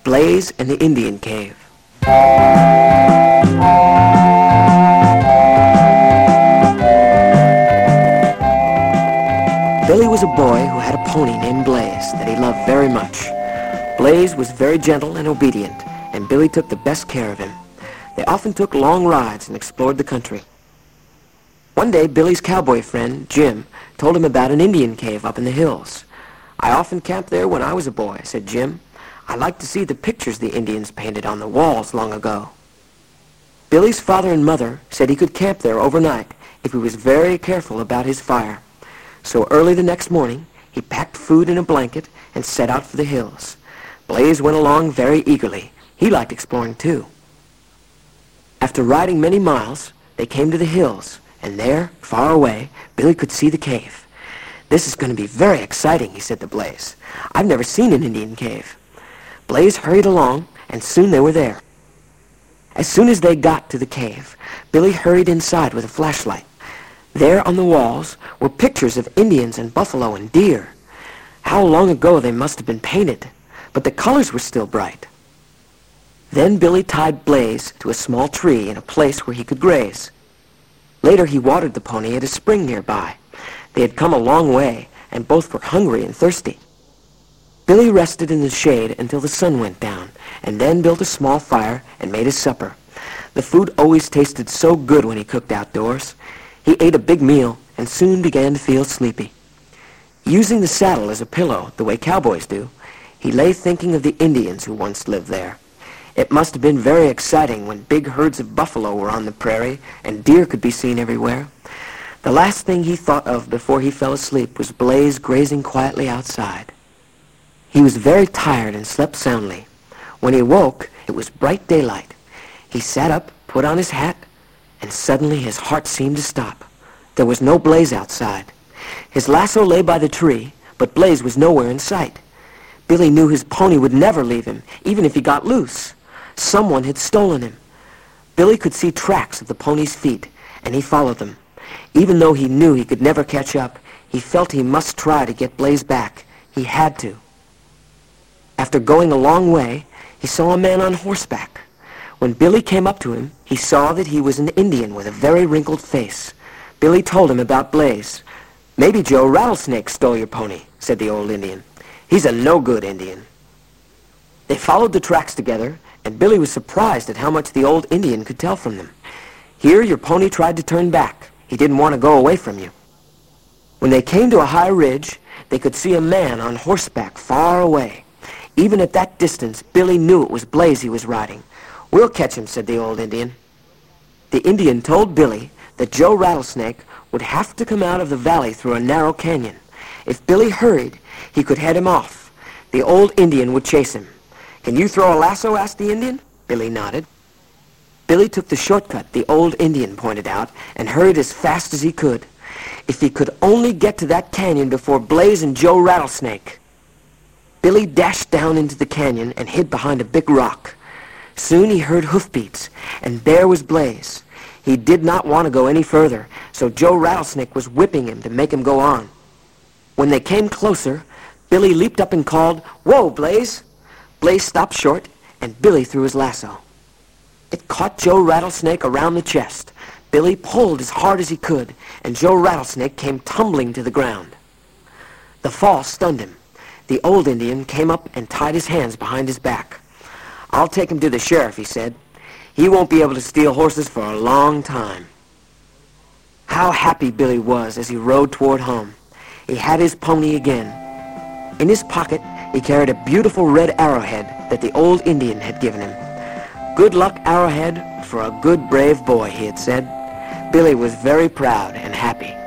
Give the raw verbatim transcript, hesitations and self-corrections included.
Blaze and the Indian Cave. Billy was a boy who had a pony named Blaze that he loved very much. Blaze was very gentle and obedient, and Billy took the best care of him. They often took long rides and explored the country. One day, Billy's cowboy friend, Jim, told him about an Indian cave up in the hills. "I often camped there when I was a boy," said Jim. "I liked to see the pictures the Indians painted on the walls long ago." Billy's father and mother said he could camp there overnight if he was very careful about his fire. So early the next morning, he packed food in a blanket and set out for the hills. Blaze went along very eagerly. He liked exploring too. After riding many miles, they came to the hills, and there, far away, Billy could see the cave. "This is going to be very exciting," he said to Blaze. "I've never seen an Indian cave." Blaze hurried along, and soon they were there. As soon as they got to the cave, Billy hurried inside with a flashlight. There on the walls were pictures of Indians and buffalo and deer. How long ago they must have been painted, but the colors were still bright. Then Billy tied Blaze to a small tree in a place where he could graze. Later he watered the pony at a spring nearby. They had come a long way, and both were hungry and thirsty. Billy rested in the shade until the sun went down, and then built a small fire and made his supper. The food always tasted so good when he cooked outdoors. He ate a big meal and soon began to feel sleepy. Using the saddle as a pillow, the way cowboys do, he lay thinking of the Indians who once lived there. It must have been very exciting when big herds of buffalo were on the prairie and deer could be seen everywhere. The last thing he thought of before he fell asleep was Blaze grazing quietly outside. He was very tired and slept soundly. When he woke, it was bright daylight. He sat up, put on his hat, and suddenly his heart seemed to stop. There was no Blaze outside. His lasso lay by the tree, but Blaze was nowhere in sight. Billy knew his pony would never leave him, even if he got loose. Someone had stolen him. Billy could see tracks of the pony's feet, and he followed them. Even though he knew he could never catch up, he felt he must try to get Blaze back. He had to. After going a long way, he saw a man on horseback. When Billy came up to him, he saw that he was an Indian with a very wrinkled face. Billy told him about Blaze. "Maybe Joe Rattlesnake stole your pony," said the old Indian. "He's a no-good Indian." They followed the tracks together, and Billy was surprised at how much the old Indian could tell from them. "Here your pony tried to turn back. He didn't want to go away from you." When they came to a high ridge, they could see a man on horseback far away. Even at that distance, Billy knew it was Blaze he was riding. "We'll catch him," said the old Indian. The Indian told Billy that Joe Rattlesnake would have to come out of the valley through a narrow canyon. If Billy hurried, he could head him off. The old Indian would chase him. "Can you throw a lasso?" asked the Indian. Billy nodded. Billy took the shortcut the old Indian pointed out and hurried as fast as he could. If he could only get to that canyon before Blaze and Joe Rattlesnake. Billy dashed down into the canyon and hid behind a big rock. Soon he heard hoofbeats, and there was Blaze. He did not want to go any further, so Joe Rattlesnake was whipping him to make him go on. When they came closer, Billy leaped up and called, "Whoa, Blaze!" Blaze stopped short, and Billy threw his lasso. It caught Joe Rattlesnake around the chest. Billy pulled as hard as he could, and Joe Rattlesnake came tumbling to the ground. The fall stunned him. The old Indian came up and tied his hands behind his back. "I'll take him to the sheriff," he said. "He won't be able to steal horses for a long time." How happy Billy was as he rode toward home. He had his pony again. In his pocket, he carried a beautiful red arrowhead that the old Indian had given him. "Good luck, Arrowhead, for a good, brave boy," he had said. Billy was very proud and happy.